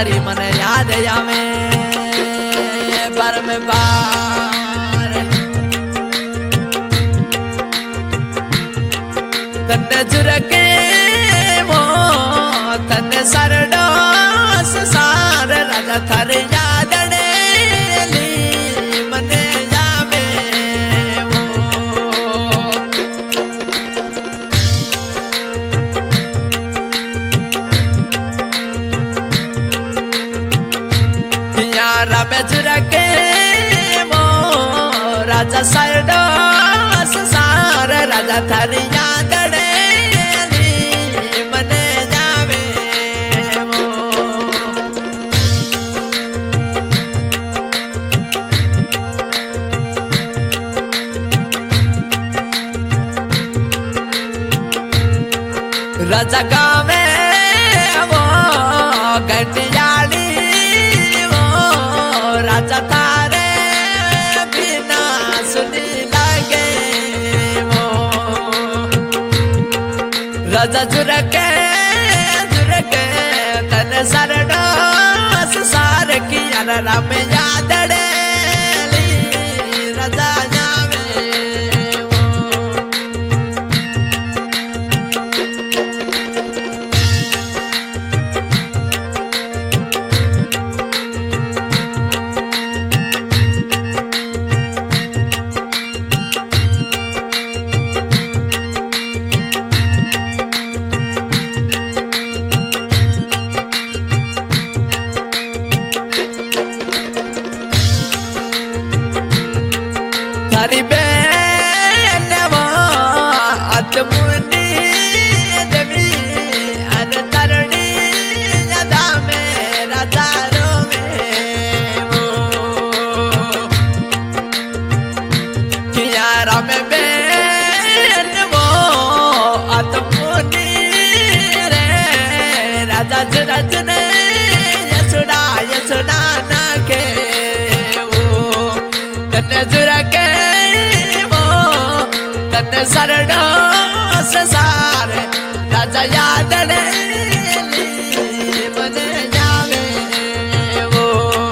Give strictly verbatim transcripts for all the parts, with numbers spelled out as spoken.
तारी मन याद आवे परम बार तन्ने जुरके वो तन्ने सरडो सार राजा थारे याद मने जावे वो यारा में जुरके वो राजा सरडो सार राजा थारे याद राजा गावे वो घटियाली वो राजा तारे बिना सुनी लगे वो राजा जुरके जुरके तन सरडो सार की राम याद राजा थारी बेन वो अतमुनी देवी अन तरणी यदा में राजारो में वो कियारा में बेन वो अतमुनी रे राजा जरज ने यसुड़ा यसुड़ा ना के वो तन्ने जुरके सरडो सार राजा याद मन जावे वो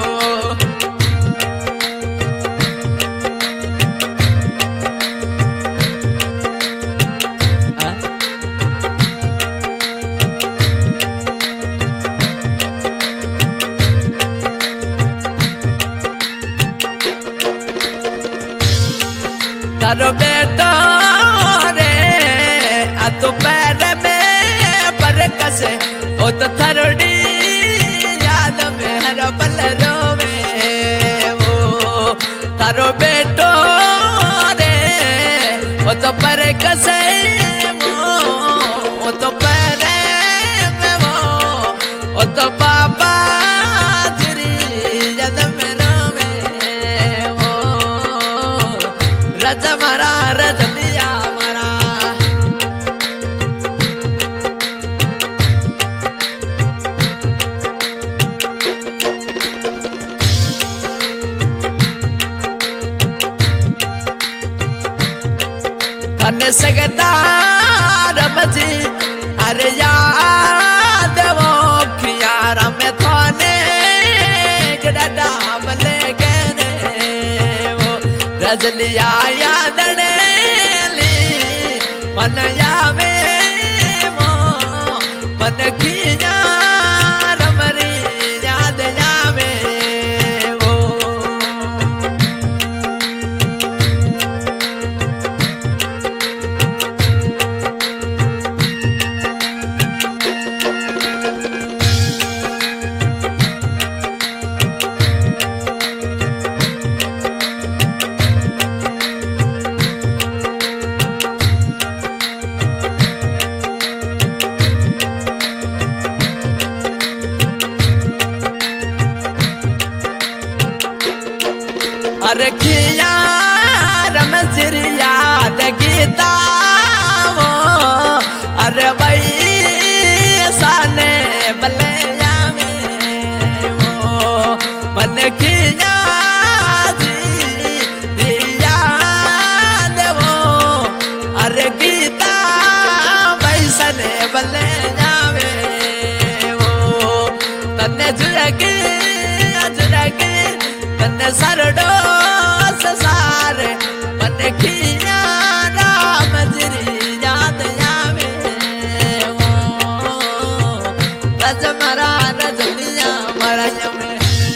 तारो बेटा तो पैर में पर कसे ओ तो थरड़ी याद में हर पल रोवे वो तारो बेटो रे ओ तो पर कसे वो ओ तो पैर में वो ओ तो पापा तेरी याद में रोवे वो राजा मारा रजनिया तन्ने सगदार बजी अरे याद वो खियारा में थाने गड़ा बले गने वो रजलिया याद ली मन यावे वो मन खिया रमरी याद यावे सरडो ससार मन खिया राम जरी याद आवे रज मरा रजनिया मरा में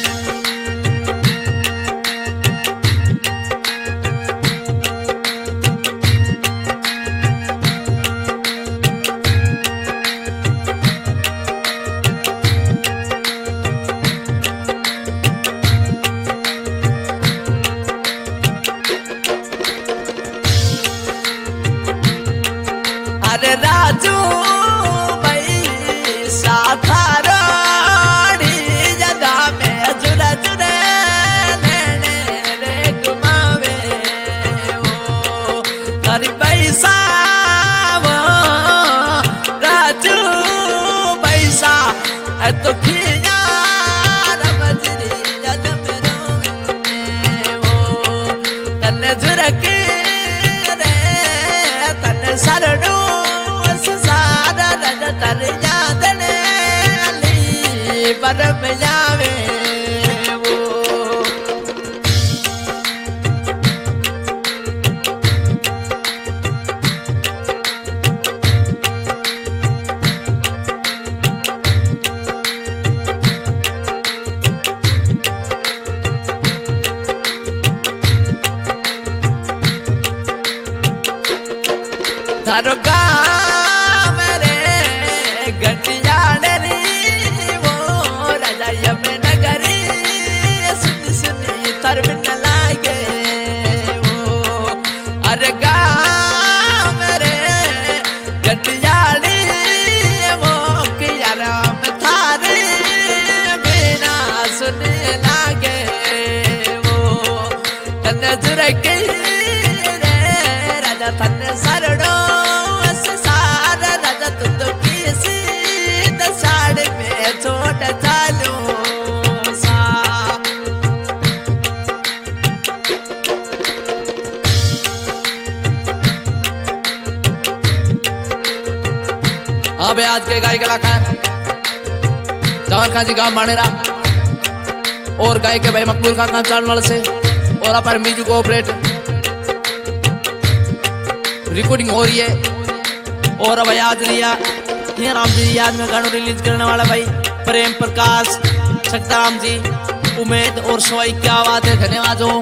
अरे राजू भाई साथाराड़ी जदा में जुड़ा जुड़े नैने रे घुमावे ओ अरे पैसा वो राजू पैसा तो खिया रमजरी जद में रोवे ओ तन्ने जुरके रे तन्ने सरडो तर याद ली बरम जावे वो धरगा अरे गाँव मेरे गटियाली वो किया राम थारे बिना सुने लागे वो नजर के रे राजा तन सरडो सारा राजा तुम तो किसी दसाड़ में छोड़ चालू अब आज के गाय कलाकार जवान खान जी गांव मानेरा और गाय के भाई मकबूल खान चालवाल से और अपर म्यूजिक ऑपरेट रिकॉर्डिंग हो रही है। और अब याद लिया ये राम जी याद में गानों रिलीज करने वाला भाई प्रेम प्रकाश सखताराम जी उम्मीद और सोई क्या बात है। धन्यवाद हो।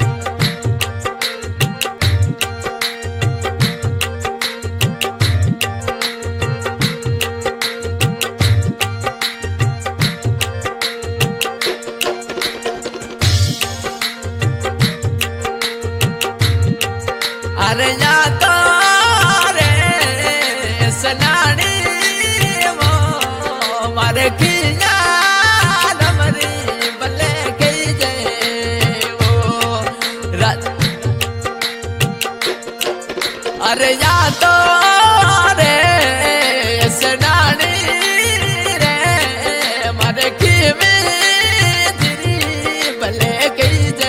अरे या तो रे सनानी वो मारे खिया नमरी बल्ले के जे वो अरे या तो रे सनानी रे मारे खी में बल्ले के जे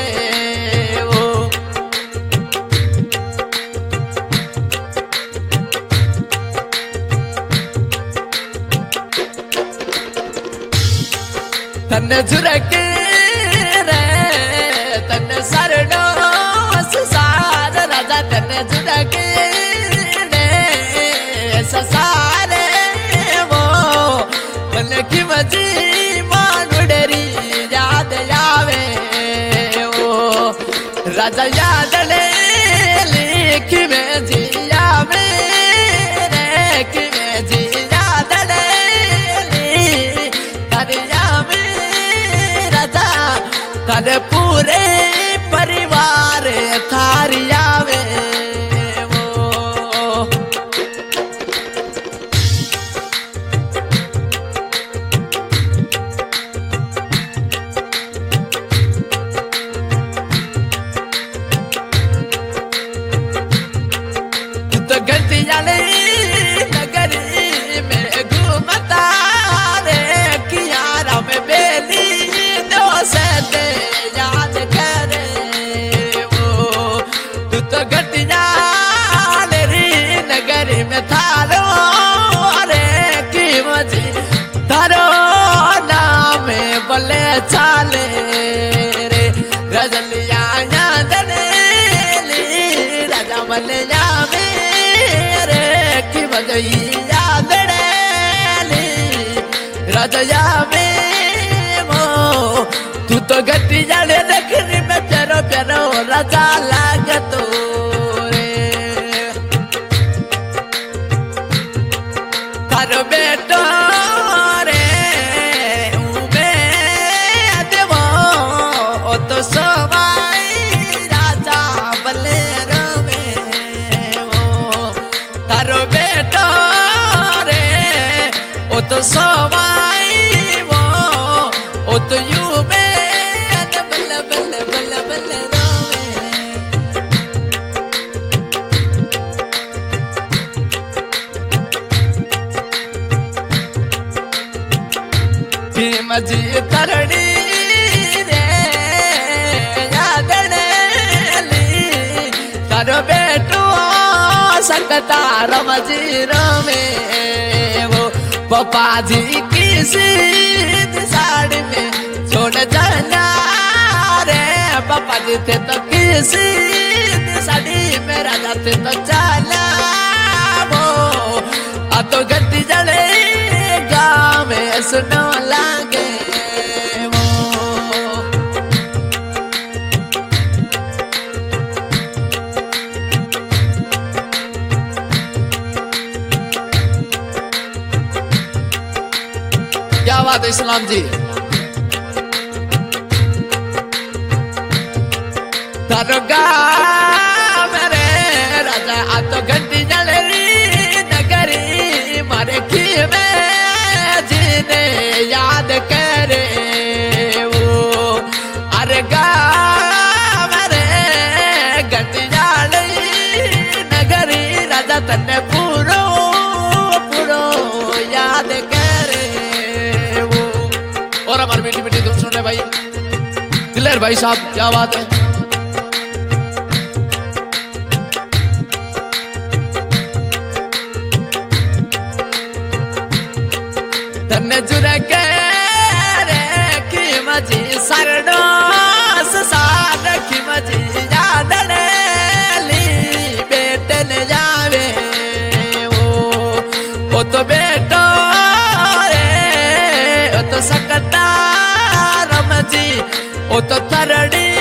तन झुरके रे तन सरडो ससार राजा तन झुरके रे ससारे वो बल की मजी मानुडेरी याद आवे वो राजा याद ले लिख में जिया में रे कि में जी याद ले कद पूरे परिवार थारिया में वो जावे रे की बजैया बेड़ेली राजा जावे वो तू तो गट्टी जाने देखनी में प्यारो प्यारो राजा लागतो रे तारो बेटो रे उमे देवो ओ तो सवाई राजा बले रवे वो तारो बेटो रे ओ तो सवाई वो ओ तो यू मजी तरड़ी रे यादड़ेली तारो बेटो सकता रमजी रमे वो पपा जी की सीध साड़ी में छोड़ जाना रे पपा जी थे तो किसी साड़ी में राजा थे तो चला वो आ तो गड्डी जड़े गाँव में सुनो लागे क्या बात है इस्लाम जी दरगा मेरे राजा आ तो घंटी जलेरी नगरी मारे की में जीने याद करे वो अरे गा मेरे घंटी जलेरी नगरी राजा तन्ने पूरो पूरो याद करे और हमारी बेटी बेटी तुम सुन रहे भाई दिलेर भाई साहब क्या बात है तन्ने जुरे के रे की मजी सरडो सार की मजी याद ली बेटे ने जावे वो वो तो बेटो रे वो तो सकता रमजी वो तो तरड़ी